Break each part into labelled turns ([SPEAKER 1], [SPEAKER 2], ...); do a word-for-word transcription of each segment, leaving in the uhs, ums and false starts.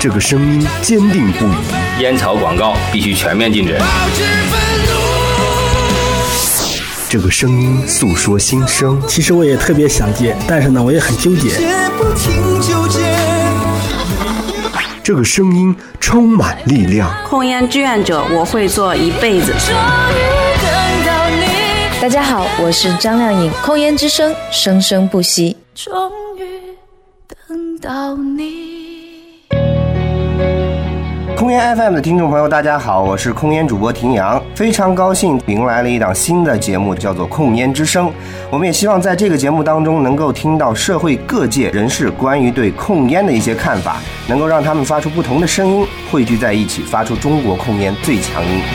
[SPEAKER 1] 这个声音坚定不移。
[SPEAKER 2] 烟草广告必须全面禁止。
[SPEAKER 1] 这个声音诉说心声。
[SPEAKER 3] 其实我也特别想戒，但是呢，我也很纠结。
[SPEAKER 1] 这个声音充满力量。
[SPEAKER 4] 控烟志愿者，我会做一辈子。
[SPEAKER 5] 大家好，我是张靓颖，控烟之声，生生不息。
[SPEAKER 6] 终于等到你。
[SPEAKER 7] 控烟 F M 的听众朋友大家好，我是控烟主播庭阳，非常高兴迎来了一档新的节目，叫做控烟之声。我们也希望在这个节目当中能够听到社会各界人士关于对控烟的一些看法，能够让他们发出不同的声音，汇聚在一起，发出中国控烟最强音。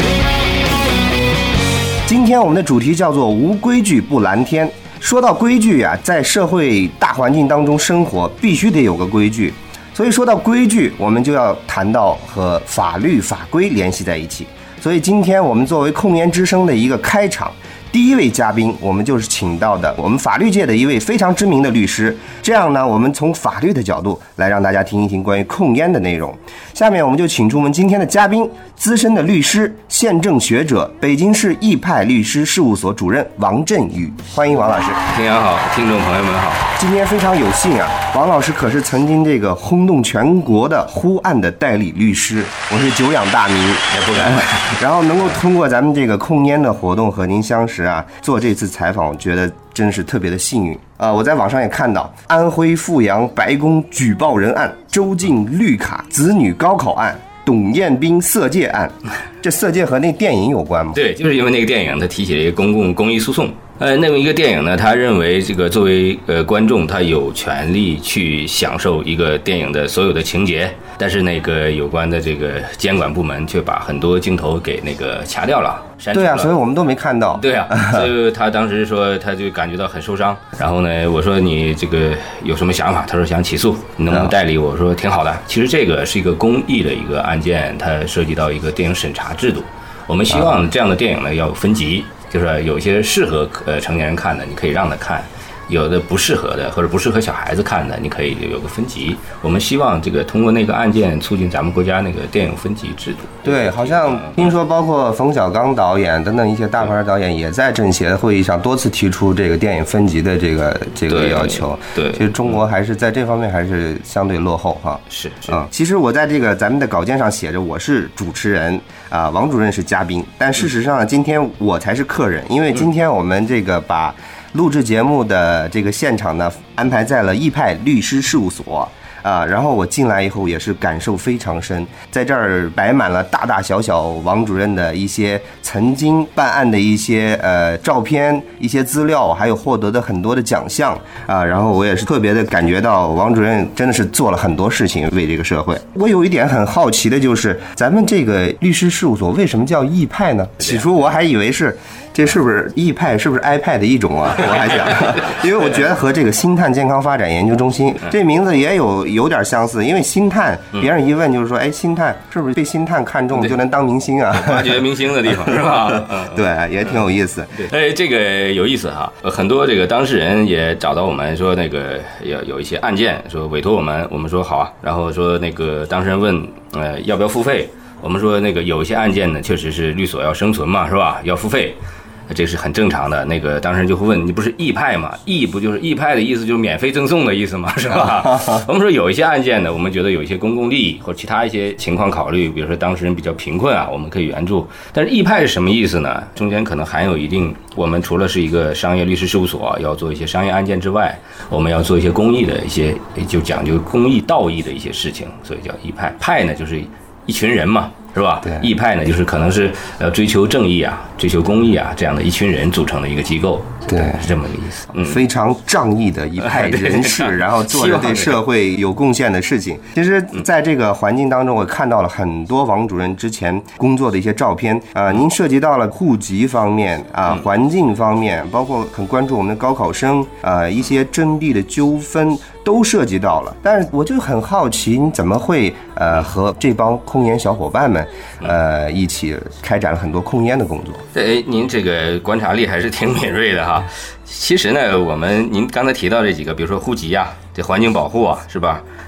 [SPEAKER 7] 今天我们的主题叫做无规矩不蓝天。说到规矩啊，在社会大环境当中生活必须得有个规矩，所以说到规矩，我们就要谈到和法律法规联系在一起。所以今天我们作为控烟之声的一个开场，第一位嘉宾我们就是请到的我们法律界的一位非常知名的律师。这样呢，我们从法律的角度来让大家听一听关于控烟的内容。下面我们就请出我们今天的嘉宾，资深的律师、宪政学者，北京市易派律师事务所主任王振宇。欢迎王老师。
[SPEAKER 2] 听友好，听众朋友们好。
[SPEAKER 7] 今天非常有幸啊，王老师可是曾经这个轰动全国的呼案的代理律师，我是久仰大名，
[SPEAKER 2] 也不敢。
[SPEAKER 7] 然后能够通过咱们这个控烟的活动和您相识啊，做这次采访，我觉得真是特别的幸运啊、呃！我在网上也看到安徽阜阳白宫举报人案、周静绿卡子女高考案、董彦斌色戒案，这色戒和那电影有关吗？
[SPEAKER 2] 对，就是因为那个电影它提起了一个公共公益诉讼。呃，那么一个电影呢，他认为这个作为呃观众，他有权利去享受一个电影的所有的情节，但是那个有关的这个监管部门却把很多镜头给那个掐掉了。
[SPEAKER 7] 对啊，所以我们都没看到。
[SPEAKER 2] 对啊，所以他当时说，他就感觉到很受伤。然后呢，我说你这个有什么想法？他说想起诉，你能不能代理我？我说挺好的。其实这个是一个公益的一个案件，它涉及到一个电影审查制度。我们希望这样的电影呢要有分级，就是有一些适合呃成年人看的，你可以让他看。有的不适合的或者不适合小孩子看的，你可以有个分级。我们希望这个通过那个案件促进咱们国家那个电影分级制度。
[SPEAKER 7] 对，好像听说包括冯小刚导演等等一些大牌导演也在政协的会议上多次提出这个电影分级的这个这个要求。
[SPEAKER 2] 对，对
[SPEAKER 7] 其实中国还是在这方面还是相对落后哈。
[SPEAKER 2] 是是
[SPEAKER 7] 啊、嗯，其实我在这个咱们的稿件上写着我是主持人啊、呃，王主任是嘉宾，但事实上呢，今天我才是客人，因为今天我们这个把录制节目的这个现场呢，安排在了易派律师事务所啊，然后我进来以后也是感受非常深，在这儿摆满了大大小小王主任的一些曾经办案的一些呃照片、一些资料，还有获得的很多的奖项啊，然后我也是特别的感觉到王主任真的是做了很多事情为这个社会。我有一点很好奇的就是，咱们这个律师事务所为什么叫易派呢？起初我还以为是。这是不是易派？是不是 iPad 的一种啊？我还想，因为我觉得和这个星探健康发展研究中心这名字也有有点相似。因为星探，别人一问就是说，哎，星探是不是被星探看中就能当明星啊？
[SPEAKER 2] 挖掘明星的地方是吧？
[SPEAKER 7] 对，也挺有意思。
[SPEAKER 2] 对，哎，这个有意思哈。很多这个当事人也找到我们说，那个有有一些案件说委托我们，我们说好啊。然后说那个当事人问，呃，要不要付费？我们说那个有一些案件呢，确实是律所要生存嘛，是吧？要付费。这是很正常的。那个当事人就会问，你不是易派吗？易不就是易派的意思，就是免费赠送的意思吗？是吧？我们说有一些案件呢，我们觉得有一些公共利益或者其他一些情况考虑，比如说当事人比较贫困啊，我们可以援助。但是易派是什么意思呢？中间可能含有一定，我们除了是一个商业律师事务所要做一些商业案件之外，我们要做一些公益的一些，就讲究公益道义的一些事情，所以叫易派。派呢就是一群人嘛。是吧？
[SPEAKER 7] 对，
[SPEAKER 2] 易派呢，就是可能是呃追求正义啊、追求公益啊这样的一群人组成的一个机构，
[SPEAKER 7] 对，
[SPEAKER 2] 是这么个意思。嗯，
[SPEAKER 7] 非常仗义的一派人士，然后做着对社会有贡献的事情。其实，在这个环境当中，我看到了很多王主任之前工作的一些照片啊、呃。您涉及到了户籍方面啊、环境方面，包括很关注我们的高考生啊、呃、一些征地的纠纷。都涉及到了，但是我就很好奇，你怎么会呃和这帮控烟小伙伴们呃一起开展了很多控烟的工作？
[SPEAKER 2] 对，您这个观察力还是挺敏锐的哈。其实呢，我们您刚才提到这几个，比如说户籍啊，这环境保护啊，是吧？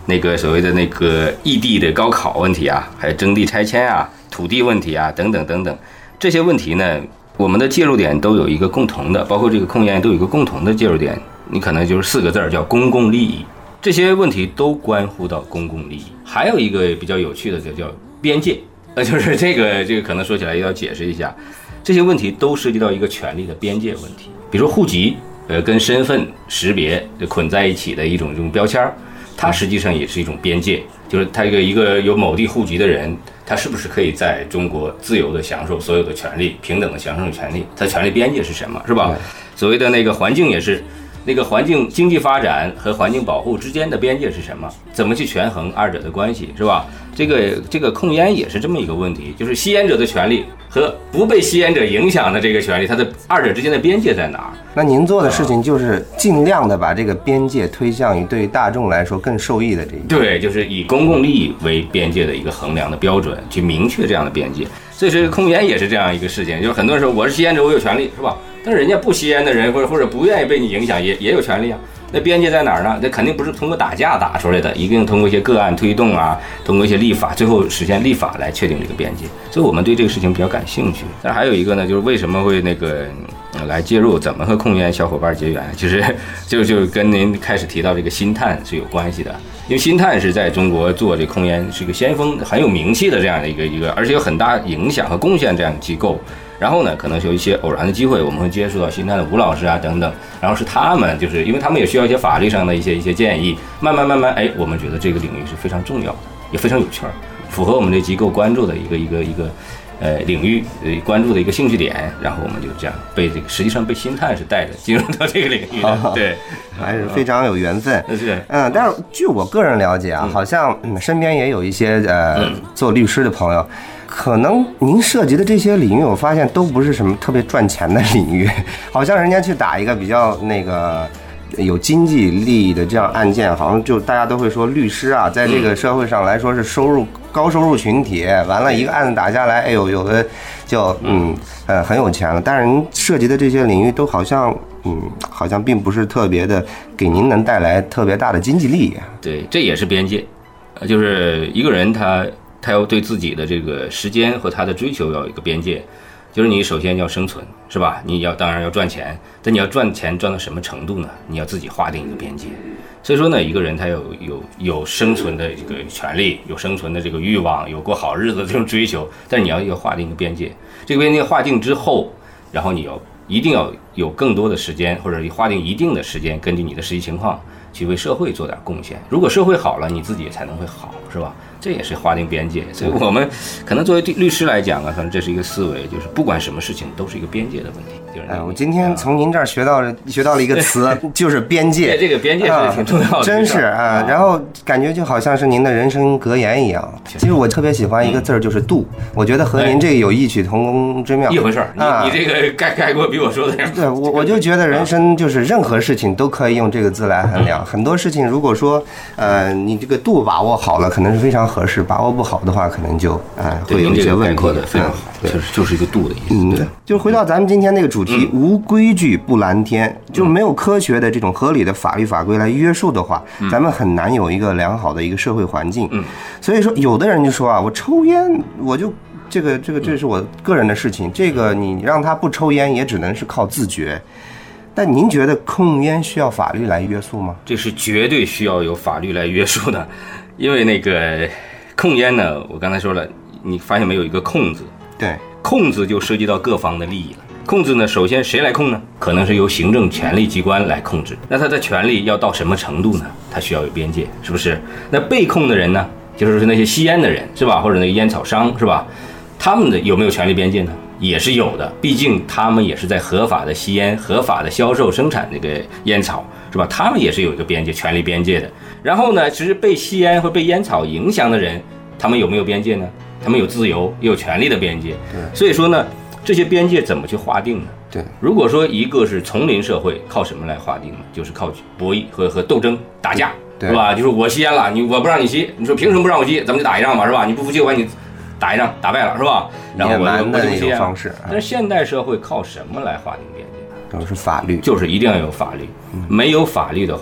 [SPEAKER 2] 那个所谓的那个异地的高考问题啊，还有征地拆迁啊、土地问题啊等等等等，这些问题呢，我们的介入点都有一个共同的，包括这个控烟都有一个共同的介入点，你可能就是四个字儿叫公共利益。这些问题都关乎到公共利益。还有一个比较有趣的就叫边界，呃，就是这个这个可能说起来也要解释一下，这些问题都涉及到一个权利的边界问题。比如说户籍，呃，跟身份识别捆在一起的一种这种标签，它实际上也是一种边界，就是他一个一个有某地户籍的人，他是不是可以在中国自由的享受所有的权利，平等的享受权利？他权利边界是什么，是吧？所谓的那个环境也是。那个环境经济发展和环境保护之间的边界是什么？怎么去权衡二者的关系，是吧？这个这个控烟也是这么一个问题，就是吸烟者的权利和不被吸烟者影响的这个权利，它的二者之间的边界在哪儿？
[SPEAKER 7] 那您做的事情就是尽量的把这个边界推向于对大众来说更受益的这一点。
[SPEAKER 2] 对，就是以公共利益为边界的一个衡量的标准，去明确这样的边界。所以这个控烟也是这样一个事情，就是很多人说我是吸烟者，我有权利，是吧？但是人家不吸烟的人，或者或者不愿意被你影响，也也有权利啊。那边界在哪儿呢？那肯定不是通过打架打出来的，一定通过一些个案推动啊，通过一些立法，最后实现立法来确定这个边界。所以我们对这个事情比较感兴趣。但是还有一个呢，就是为什么会那个、呃、来介入，怎么和控烟小伙伴结缘？其实就就跟您开始提到这个新碳是有关系的。因为新碳是在中国做这控烟是一个先锋，很有名气的这样的一个一个，而且有很大影响和贡献这样的机构。然后呢，可能是有一些偶然的机会，我们会接触到新碳的吴老师啊等等，然后是他们，就是因为他们也需要一些法律上的一些一些建议，慢慢慢慢，哎，我们觉得这个领域是非常重要的，也非常有趣儿，符合我们这机构关注的一个一个一个呃领域呃关注的一个兴趣点，然后我们就这样被这个实际上被新碳是带着进入到这个领域的，哦、对，
[SPEAKER 7] 还是非常有缘分。
[SPEAKER 2] 是，
[SPEAKER 7] 嗯，但是据我个人了解啊，好像、嗯、身边也有一些呃、嗯、做律师的朋友。可能您涉及的这些领域，我发现都不是什么特别赚钱的领域，好像人家去打一个比较那个有经济利益的这样案件，好像就大家都会说律师啊，在这个社会上来说是收入高收入群体，完了一个案子打下来，哎呦，有的就嗯呃很有钱了，但是您涉及的这些领域都好像嗯好像并不是特别的给您能带来特别大的经济利益。
[SPEAKER 2] 对，这也是边界，就是一个人他。他要对自己的这个时间和他的追求要有一个边界，就是你首先要生存，是吧？你要当然要赚钱，但你要赚钱赚到什么程度呢？你要自己划定一个边界。所以说呢，一个人他有有有生存的这个权利，有生存的这个欲望，有过好日子的这种追求，但是你要要划定一个边界。这个边界划定之后，然后你要一定要有更多的时间，或者划定一定的时间，根据你的实际情况去为社会做点贡献。如果社会好了，你自己才能会好，是吧？这也是划定边界。所以我们可能作为律师来讲啊，反正这是一个思维，就是不管什么事情都是一个边界的问题。就是
[SPEAKER 7] 哎，我今天从您这儿学到了学到了一个词，就是边界。
[SPEAKER 2] 这个边界是挺重要的，
[SPEAKER 7] 啊、真是啊。然后感觉就好像是您的人生格言一样。其实我特别喜欢一个字儿，就是度。我觉得和您这个有异曲同工之妙。
[SPEAKER 2] 一回事儿，
[SPEAKER 7] 啊，
[SPEAKER 2] 你你这个概概括比我说的要。
[SPEAKER 7] 对，我我就觉得人生就是任何事情都可以用这个字来衡量。很多事情如果说呃你这个度把握好了，可能是非常合适；把握不好的话，可能就呃会有一些问题。
[SPEAKER 2] 的非常好，就是就是一个度的意思。
[SPEAKER 7] 嗯，对。就回到咱们今天那个主题，无规矩不蓝天，就没有科学的这种合理的法律法规来约束的话，咱们很难有一个良好的一个社会环境。嗯，所以说有的人就说啊，我抽烟，我就这个这个这是我个人的事情，这个你让他不抽烟也只能是靠自觉。但您觉得控烟需要法律来约束吗？
[SPEAKER 2] 这是绝对需要有法律来约束的，因为那个控烟呢，我刚才说了，你发现没有一个控字？
[SPEAKER 7] 对，
[SPEAKER 2] 控字就涉及到各方的利益了。控制呢，首先谁来控呢？可能是由行政权力机关来控制。那他的权力要到什么程度呢？他需要有边界，是不是？那被控的人呢，就是那些吸烟的人，是吧？或者那个烟草商，是吧？他们的有没有权利边界呢？也是有的，毕竟他们也是在合法的吸烟、合法的销售、生产这个烟草，是吧？他们也是有一个边界、权利边界的。然后呢，其实被吸烟或被烟草影响的人，他们有没有边界呢？他们有自由、也有权利的边界。
[SPEAKER 7] 对，
[SPEAKER 2] 所以说呢，这些边界怎么去划定呢？
[SPEAKER 7] 对，
[SPEAKER 2] 如果说一个是丛林社会，靠什么来划定呢？就是靠博弈和和斗争、打架，是吧？就是我吸烟了，你我不让你吸，你说凭什么不让我吸？咱们就打一仗嘛，是吧？你不服气，我把你打一仗，打败了，是吧？然后我我就不吸烟了。但是现代社会靠什么来划定边界？
[SPEAKER 7] 都是法律，
[SPEAKER 2] 就是一定要有法律。没有法律的话，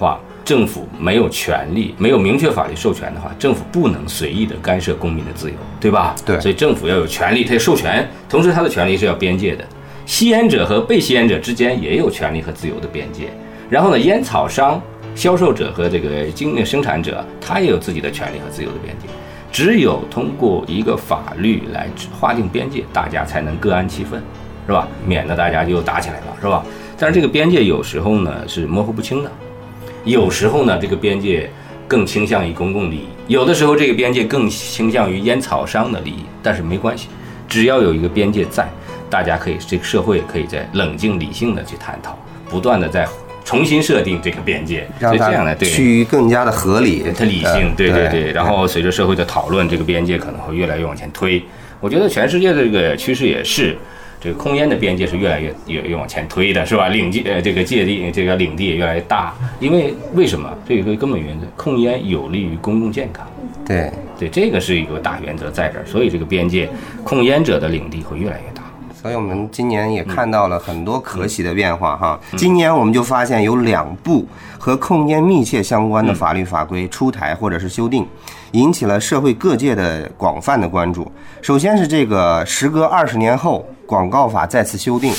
[SPEAKER 2] 政府没有权利，没有明确法律授权的话，政府不能随意的干涉公民的自由，对吧？
[SPEAKER 7] 对，
[SPEAKER 2] 所以政府要有权利，它授权，同时它的权利是要边界的。吸烟者和被吸烟者之间也有权利和自由的边界。然后呢，烟草商、销售者和这个经生产者，他也有自己的权利和自由的边界。只有通过一个法律来划定边界，大家才能各安其分，是吧？免得大家就打起来了，是吧？但是这个边界有时候呢是模糊不清的，有时候呢这个边界更倾向于公共利益，有的时候这个边界更倾向于烟草商的利益。但是没关系，只要有一个边界在，大家可以这个社会可以在冷静理性的去探讨，不断的在重新设定这个边界，
[SPEAKER 7] 让它趋于更加的合理，
[SPEAKER 2] 它理性，对对对。然后随着社会的讨论，这个边界可能会越来越往前推。我觉得全世界的这个趋势也是，这个控烟的边界是越来越越越往前推的，是吧？领界呃这个界地这个领地也越来越大。因为为什么？这有一个根本原则，控烟有利于公共健康。
[SPEAKER 7] 对
[SPEAKER 2] 对，这个是一个大原则在这儿，所以这个边界控烟者的领地会越来越大。
[SPEAKER 7] 所以我们今年也看到了很多可喜的变化哈。今年我们就发现有两部和控烟密切相关的法律法规出台或者是修订，引起了社会各界的广泛的关注。首先是这个时隔二十年后，广告法再次修订。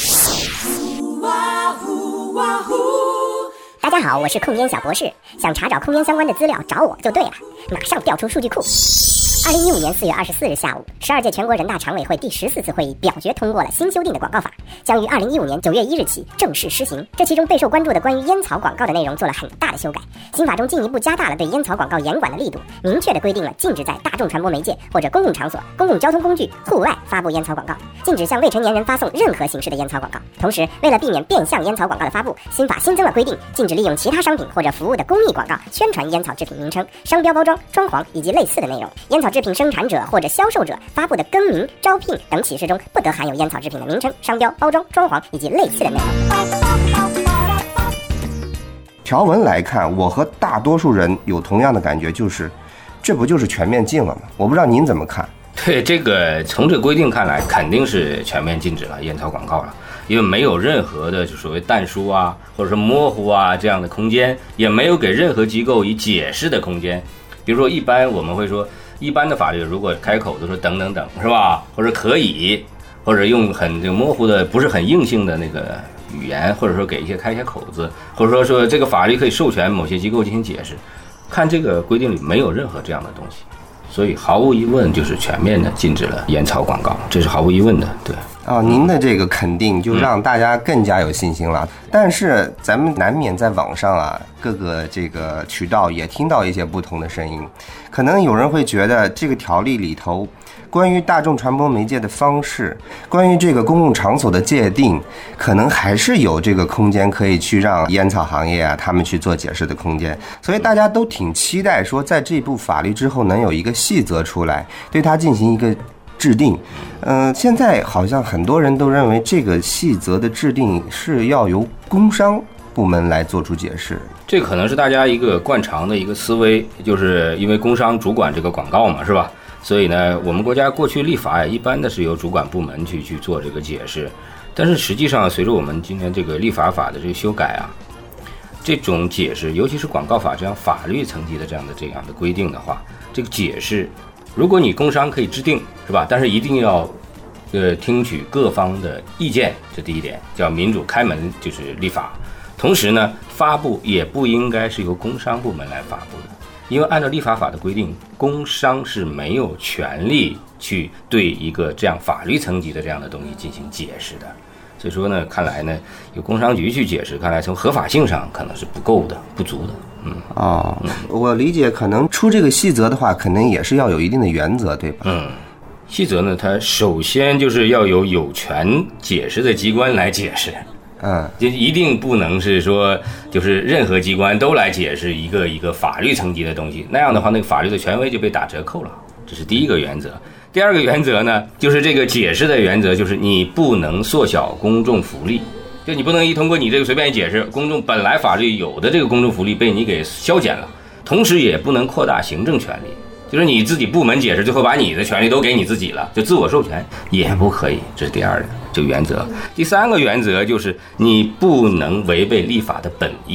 [SPEAKER 8] 大家好，我是控烟小博士，想查找控烟相关的资料找我就对了，马上调出数据库。二零一五年四月二十四日下午，十二届全国人大常委会第十四次会议表决通过了新修订的广告法，将于二零一五年九月一日起正式施行。这其中备受关注的关于烟草广告的内容做了很大的修改。新法中进一步加大了对烟草广告严管的力度，明确地规定了禁止在大众传播媒介或者公共场所、公共交通工具、户外发布烟草广告，禁止向未成年人发送任何形式的烟草广告。同时，为了避免变相烟草广告的发布，新法新增了规定，禁止利用其他商品或者服务的公益广告宣传烟草制品名称、商标包装、装潢以及类似的内容。烟草制品生产者或者销售者发布的更名、招聘等启事中，不得含有烟草制品的名称、商标、包装、装潢以及类似的内容。
[SPEAKER 7] 条文来看，我和大多数人有同样的感觉，就是这不就是全面禁了吗？我不知道您怎么看。
[SPEAKER 2] 对，这个从这个规定看来，肯定是全面禁止了烟草广告了，因为没有任何的就所谓但书啊，或者是模糊啊这样的空间，也没有给任何机构以解释的空间。比如说，一般我们会说，一般的法律如果开口都说等等等，是吧？或者可以，或者用很这个模糊的、不是很硬性的那个语言，或者说给一些开一些口子，或者说说这个法律可以授权某些机构进行解释。看这个规定里没有任何这样的东西。所以毫无疑问就是全面的禁止了烟草广告，这是毫无疑问的。对
[SPEAKER 7] 啊，您的这个肯定就让大家更加有信心了。嗯、但是咱们难免在网上啊，各个这个渠道也听到一些不同的声音，可能有人会觉得这个条例里头关于大众传播媒介的方式，关于这个公共场所的界定，可能还是有这个空间可以去让烟草行业啊他们去做解释的空间。所以大家都挺期待说，在这部法律之后能有一个细则出来，对它进行一个制定。呃，现在好像很多人都认为这个细则的制定是要由工商部门来做出解释。
[SPEAKER 2] 这可能是大家一个惯常的一个思维，就是因为工商主管这个广告嘛，是吧？所以呢，我们国家过去立法也一般的是由主管部门去去做这个解释，但是实际上随着我们今天这个立法法的这个修改啊，这种解释，尤其是广告法这样法律层级的这样的这样的规定的话，这个解释，如果你工商可以制定，是吧？但是一定要呃听取各方的意见，这第一点，叫民主开门就是立法。同时呢，发布也不应该是由工商部门来发布的。因为按照立法法的规定，工商是没有权利去对一个这样法律层级的这样的东西进行解释的。所以说呢，看来呢，由工商局去解释，看来从合法性上可能是不够的、不足的。嗯，
[SPEAKER 7] 哦，嗯、我理解，可能出这个细则的话，肯定也是要有一定的原则，对吧？
[SPEAKER 2] 嗯，细则呢，它首先就是要有有权解释的机关来解释。
[SPEAKER 7] 嗯，
[SPEAKER 2] 就一定不能是说，就是任何机关都来解释一个一个法律层级的东西，那样的话，那个法律的权威就被打折扣了。这是第一个原则。第二个原则呢，就是这个解释的原则，就是你不能缩小公众福利，就你不能一通过你这个随便解释，公众本来法律有的这个公众福利被你给消减了，同时也不能扩大行政权力。就是你自己部门解释，最后把你的权利都给你自己了，就自我授权也不可以，这是第二个这个原则。第三个原则就是你不能违背立法的本意，就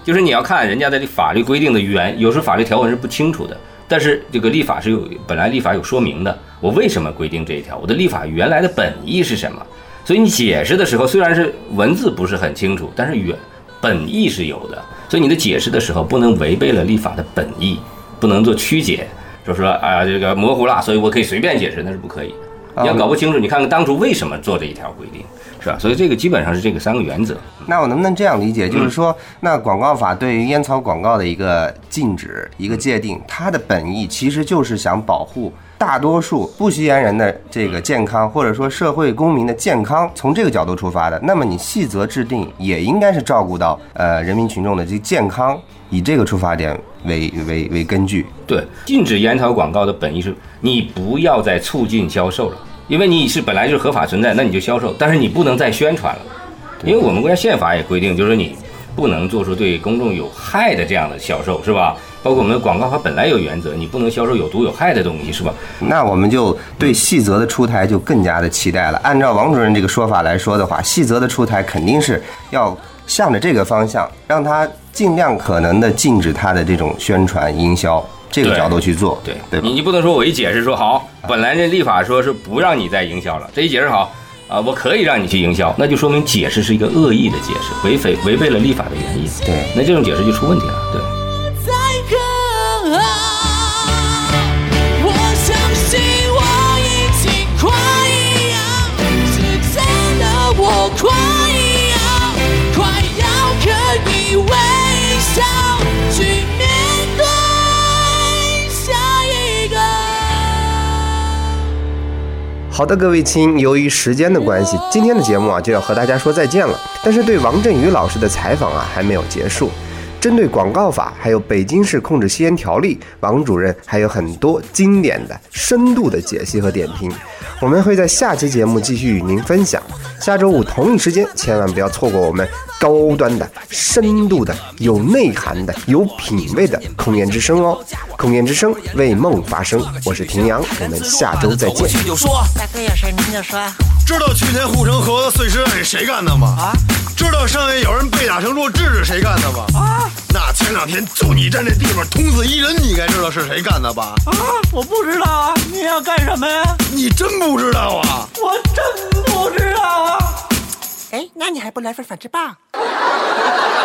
[SPEAKER 2] 就是你要看人家的法律规定的原，有时候法律条文是不清楚的，但是这个立法是有本来立法有说明的，我为什么规定这一条，我的立法原来的本意是什么，所以你解释的时候虽然是文字不是很清楚，但是原本意是有的，所以你的解释的时候不能违背了立法的本意，不能做曲解，就说啊这个模糊了，所以我可以随便解释，那是不可以的。你要搞不清楚，你看看当初为什么做这一条规定，是吧？所以这个基本上是这个三个原则。
[SPEAKER 7] 那我能不能这样理解，就是说，那广告法对于烟草广告的一个禁止、一个界定，它的本意其实就是想保护大多数不吸烟人的这个健康，或者说社会公民的健康，从这个角度出发的。那么你细则制定也应该是照顾到呃人民群众的这个健康，以这个出发点为为为根据。
[SPEAKER 2] 对，禁止烟草广告的本意是你不要再促进销售了。因为你是本来就是合法存在，那你就销售，但是你不能再宣传了，因为我们国家宪法也规定，就是你不能做出对公众有害的这样的销售，是吧？包括我们的广告法本来有原则，你不能销售有毒有害的东西，是吧？
[SPEAKER 7] 那我们就对细则的出台就更加的期待了。按照王主任这个说法来说的话，细则的出台肯定是要向着这个方向，让它尽量可能的禁止它的这种宣传营销。这个角度去做，
[SPEAKER 2] 对
[SPEAKER 7] 对，
[SPEAKER 2] 你你不能说我一解释说好，本来这立法说是不让你再营销了，这一解释好啊，我可以让你去营销，那就说明解释是一个恶意的解释，违背违背了立法的原意，
[SPEAKER 7] 对，
[SPEAKER 2] 那这种解释就出问题了，对。
[SPEAKER 6] 我相信我已经快一样，是真的我快一样，快要可以微笑去面对。
[SPEAKER 7] 好的，各位亲，由于时间的关系，今天的节目啊就要和大家说再见了。但是对王振宇老师的采访啊还没有结束。针对广告法还有北京市控制吸烟条例，王主任还有很多经典的深度的解析和点评，我们会在下期节目继续与您分享。下周五同一时间千万不要错过我们高端的、深度的、有内涵的、有品味的空言之声哦。空言之声，为梦发声，我是庭阳，我们下周再见。
[SPEAKER 9] 大哥有事您就说。
[SPEAKER 10] 知道去年护城河的碎尸案是谁干的吗？啊？知道上月有人被打成弱智是谁干的吗？啊？那前两天就你站这地方捅死一人，你该知道是谁干的吧？
[SPEAKER 9] 啊，我不知道啊，你要干什么呀？
[SPEAKER 10] 你真不知道啊？
[SPEAKER 9] 我真不知道啊。哎，那你还不来份反制棒？